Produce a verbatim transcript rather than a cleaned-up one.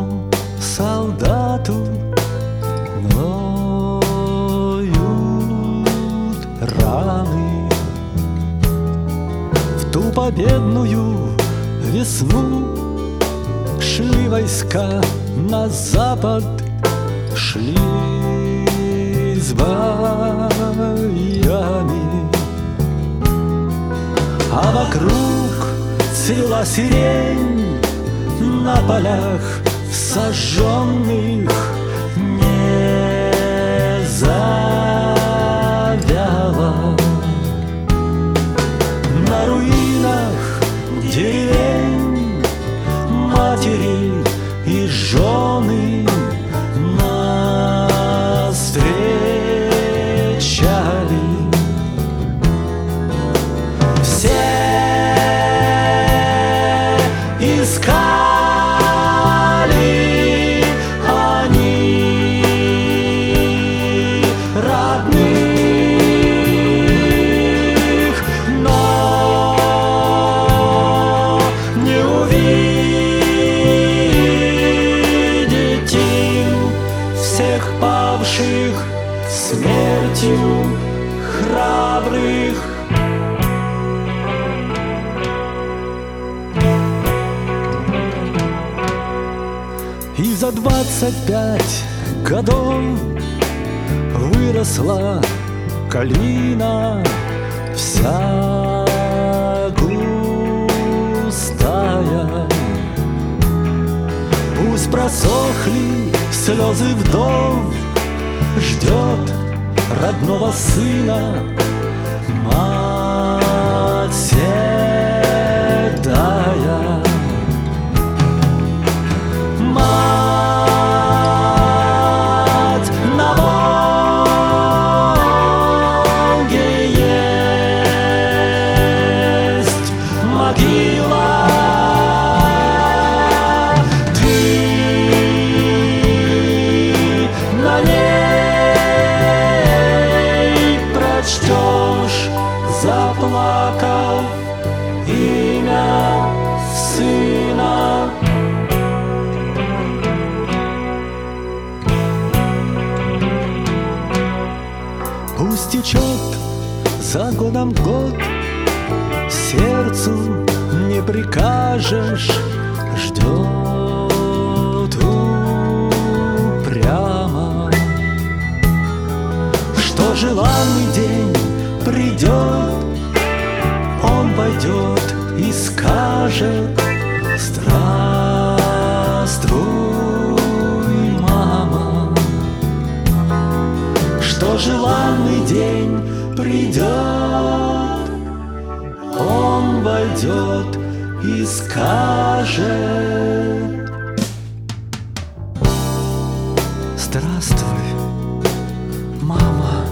бедному солдату ноют раны. В ту победную весну шли войска на запад, шли с боями, а вокруг цвела сирень на полях сожженных не завяла. На руинах деревень матери и жены нас встречали. Все искали они родных, но не увидеть им всех павших смертью храбрых. И за двадцать пять годов выросла калина вся густая. Пусть просохли слезы вдов, ждет родного сына мать седая. Мать на Волге есть могила, ты на ней прочтешь, заплакав, имя сына. Пусть течет за годом год, сердцу не прикажешь, ждет упрямо, что желанный день придет, он войдет и скажет: здравствуй, мама. Что желанный день придет, он войдет и скажет: здравствуй, мама.